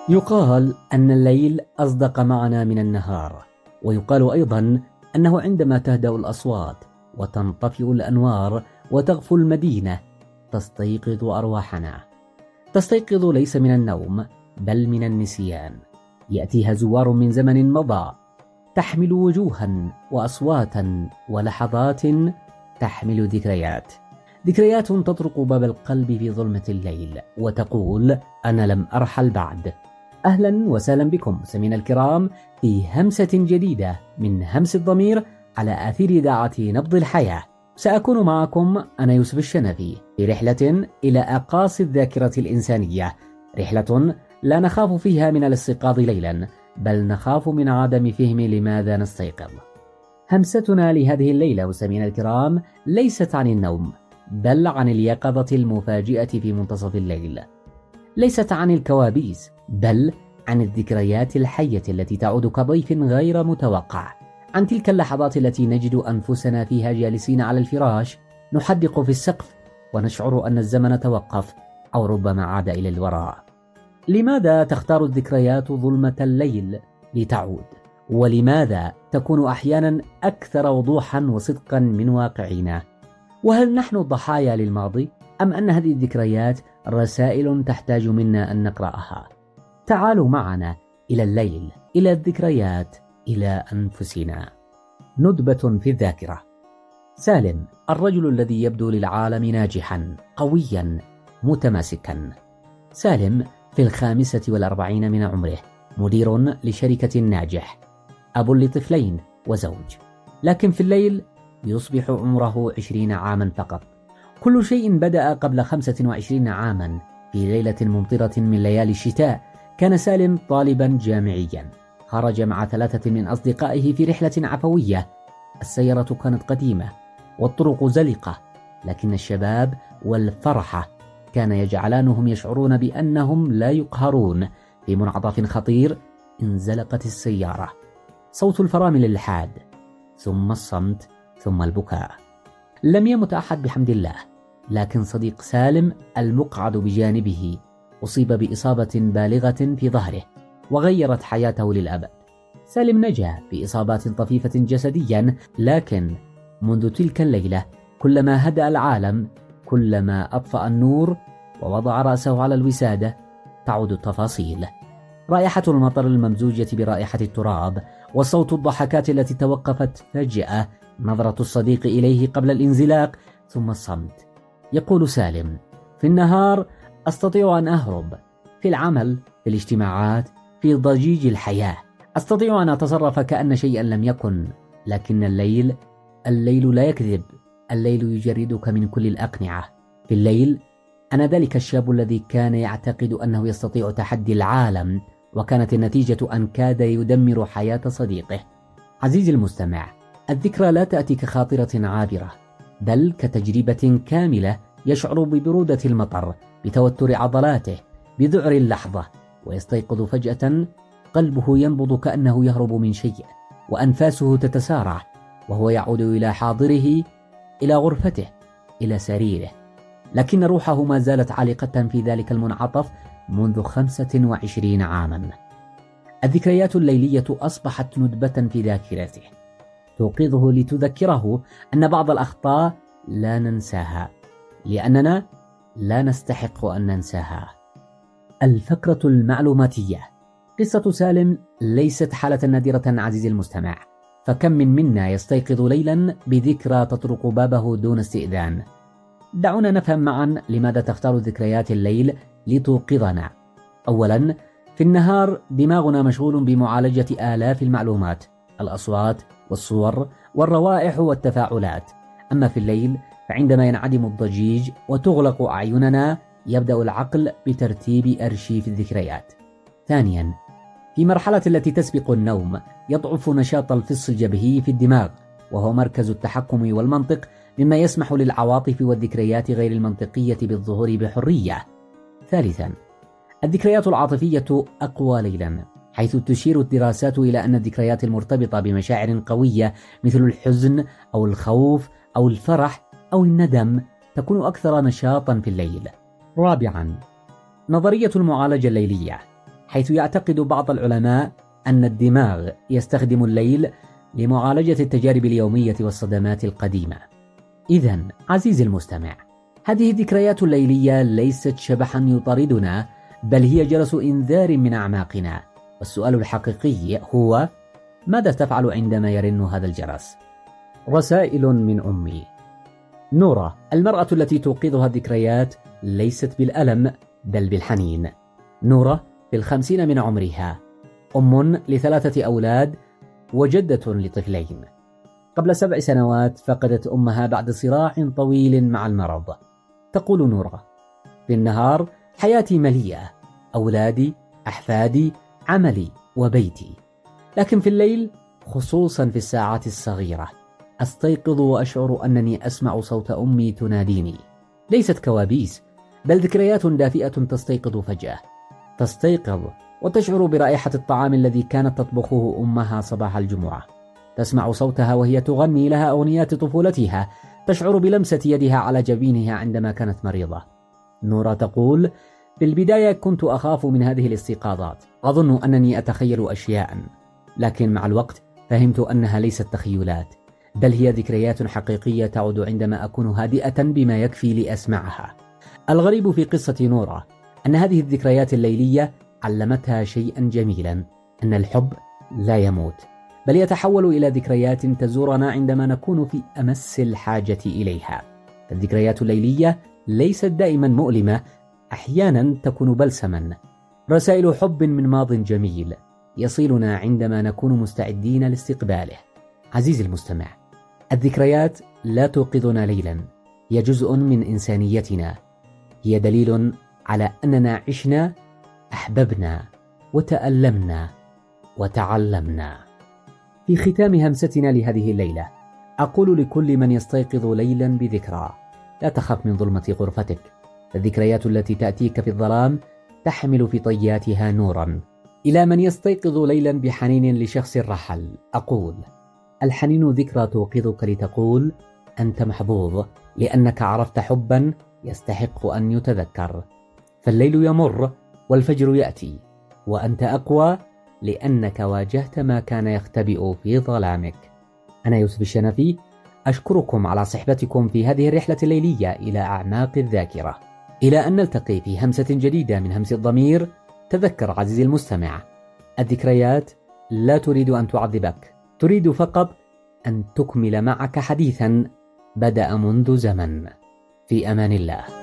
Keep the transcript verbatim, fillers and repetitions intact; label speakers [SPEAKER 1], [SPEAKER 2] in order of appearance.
[SPEAKER 1] يقال أن الليل أصدق معنا من النهار، ويقال أيضا أنه عندما تهدأ الأصوات وتنطفئ الأنوار وتغفو المدينة تستيقظ أرواحنا. تستيقظ ليس من النوم بل من النسيان. يأتيها زوار من زمن مضى تحمل وجوها وأصواتا ولحظات، تحمل ذكريات ذكريات تطرق باب القلب في ظلمة الليل وتقول: أنا لم أرحل بعد. أهلا وسهلا بكم مستمعينا الكرام في همسة جديدة من همس الضمير على آثير إذاعة نبض الحياة. سأكون معكم أنا يوسف الشنفي في رحلة إلى أقاصي الذاكرة الإنسانية، رحلة لا نخاف فيها من الاستيقاظ ليلا بل نخاف من عدم فهم لماذا نستيقظ. همستنا لهذه الليلة مستمعينا الكرام ليست عن النوم بل عن اليقظة المفاجئة في منتصف الليل، ليست عن الكوابيس بل عن الذكريات الحية التي تعود كضيف غير متوقع، عن تلك اللحظات التي نجد أنفسنا فيها جالسين على الفراش نحدق في السقف ونشعر أن الزمن توقف أو ربما عاد إلى الوراء. لماذا تختار الذكريات ظلمة الليل لتعود؟ ولماذا تكون أحيانا أكثر وضوحا وصدقا من واقعنا؟ وهل نحن الضحايا للماضي أم أن هذه الذكريات رسائل تحتاج منا أن نقرأها؟ تعالوا معنا إلى الليل، إلى الذكريات، إلى أنفسنا. ندبة في الذاكرة. سالم، الرجل الذي يبدو للعالم ناجحا قويا متماسكا. سالم في الخامسة والأربعين من عمره، مدير لشركة ناجح، أب لطفلين وزوج، لكن في الليل يصبح عمره عشرين عاما فقط. كل شيء بدأ قبل خمسة وعشرين عاما في ليلة ممطرة من ليالي الشتاء. كان سالم طالبا جامعيا، خرج مع ثلاثة من أصدقائه في رحلة عفوية. السيارة كانت قديمة والطرق زلقة، لكن الشباب والفرحة كان يجعلانهم يشعرون بأنهم لا يقهرون. في منعطف خطير انزلقت السيارة، صوت الفرامل الحاد، ثم الصمت، ثم البكاء. لم يمت أحد بحمد الله، لكن صديق سالم المقعد بجانبه أصيب بإصابة بالغة في ظهره وغيرت حياته للأبد. سالم نجا بإصابات طفيفة جسديا، لكن منذ تلك الليلة كلما هدأ العالم، كلما أطفأ النور ووضع رأسه على الوسادة، تعود التفاصيل: رائحة المطر الممزوجة برائحة التراب، وصوت الضحكات التي توقفت فجأة، نظرة الصديق إليه قبل الانزلاق، ثم الصمت. يقول سالم: في النهار أستطيع أن أهرب، في العمل، في الاجتماعات، في ضجيج الحياة أستطيع أن أتصرف كأن شيئا لم يكن، لكن الليل الليل لا يكذب، الليل يجردك من كل الأقنعة. في الليل أنا ذلك الشاب الذي كان يعتقد أنه يستطيع تحدي العالم، وكانت النتيجة أن كاد يدمر حياة صديقه. عزيزي المستمع، الذكرى لا تأتي كخاطرة عابرة بل كتجربة كاملة، يشعر ببرودة المطر، بتوتر عضلاته، بذعر اللحظة، ويستيقظ فجأة قلبه ينبض كأنه يهرب من شيء، وأنفاسه تتسارع، وهو يعود إلى حاضره، إلى غرفته، إلى سريره، لكن روحه ما زالت عالقة في ذلك المنعطف منذ خمسة وعشرين عاما. الذكريات الليلية أصبحت ندبة في ذاكرته، توقظه لتذكره أن بعض الأخطاء لا ننساها، لأننا لا نستحق أن ننساها. الفقرة المعلوماتية. قصة سالم ليست حالة نادرة عزيزي المستمع، فكم من منا يستيقظ ليلا بذكرى تطرق بابه دون استئذان. دعونا نفهم معا لماذا تختار ذكريات الليل لتوقظنا. أولا، في النهار دماغنا مشغول بمعالجة آلاف المعلومات، الأصوات والصور والروائح والتفاعلات. أما في الليل فعندما ينعدم الضجيج وتغلق أعيننا، يبدأ العقل بترتيب أرشيف الذكريات. ثانيا، في مرحلة التي تسبق النوم يضعف نشاط الفص الجبهي في الدماغ، وهو مركز التحكم والمنطق، مما يسمح للعواطف والذكريات غير المنطقية بالظهور بحرية. ثالثا، الذكريات العاطفية أقوى ليلا، حيث تشير الدراسات إلى أن الذكريات المرتبطة بمشاعر قوية مثل الحزن أو الخوف أو الفرح أو الندم تكون أكثر نشاطا في الليل. رابعا، نظرية المعالجة الليلية، حيث يعتقد بعض العلماء أن الدماغ يستخدم الليل لمعالجة التجارب اليومية والصدمات القديمة. إذن عزيزي المستمع، هذه الذكريات الليلية ليست شبحا يطاردنا، بل هي جرس إنذار من أعماقنا. والسؤال الحقيقي هو: ماذا تفعل عندما يرن هذا الجرس؟ رسائل من أمي. نورة، المرأة التي توقظها الذكريات ليست بالألم بل بالحنين. نورة في الخمسين من عمرها، أم لثلاثة أولاد وجدة لطفلين. قبل سبع سنوات فقدت أمها بعد صراع طويل مع المرض. تقول نورة: في النهار حياتي مليئة، أولادي، أحفادي، عملي وبيتي. لكن في الليل، خصوصا في الساعات الصغيرة، أستيقظ وأشعر أنني أسمع صوت أمي تناديني. ليست كوابيس، بل ذكريات دافئة تستيقظ فجأة. تستيقظ وتشعر برائحة الطعام الذي كانت تطبخه أمها صباح الجمعة. تسمع صوتها وهي تغني لها أغنيات طفولتها. تشعر بلمسة يدها على جبينها عندما كانت مريضة. نورة تقول: في البداية كنت أخاف من هذه الاستيقاظات، أظن أنني أتخيل أشياء، لكن مع الوقت فهمت أنها ليست تخيلات، بل هي ذكريات حقيقية تعود عندما أكون هادئة بما يكفي لأسمعها. الغريب في قصة نورة أن هذه الذكريات الليلية علمتها شيئا جميلا: أن الحب لا يموت، بل يتحول إلى ذكريات تزورنا عندما نكون في أمس الحاجة إليها. الذكريات الليلية ليست دائما مؤلمة، أحيانا تكون بلسما، رسائل حب من ماض جميل يصلنا عندما نكون مستعدين لاستقباله. عزيزي المستمع، الذكريات لا توقظنا ليلا، هي جزء من إنسانيتنا، هي دليل على أننا عشنا، أحببنا، وتألمنا، وتعلمنا. في ختام همستنا لهذه الليلة، أقول لكل من يستيقظ ليلا بذكرى: لا تخف من ظلمة غرفتك، الذكريات التي تأتيك في الظلام تحمل في طياتها نورا. إلى من يستيقظ ليلا بحنين لشخص رحل أقول: الحنين ذكرى توقظك لتقول أنت محظوظ، لأنك عرفت حبا يستحق أن يتذكر. فالليل يمر والفجر يأتي، وأنت أقوى لأنك واجهت ما كان يختبئ في ظلامك. أنا يوسف الشنفي، أشكركم على صحبتكم في هذه الرحلة الليلية إلى أعماق الذاكرة. إلى أن نلتقي في همسة جديدة من همس الضمير، تذكر عزيزي المستمع، الذكريات لا تريد أن تعذبك، تريد فقط أن تكمل معك حديثا بدأ منذ زمن. في أمان الله.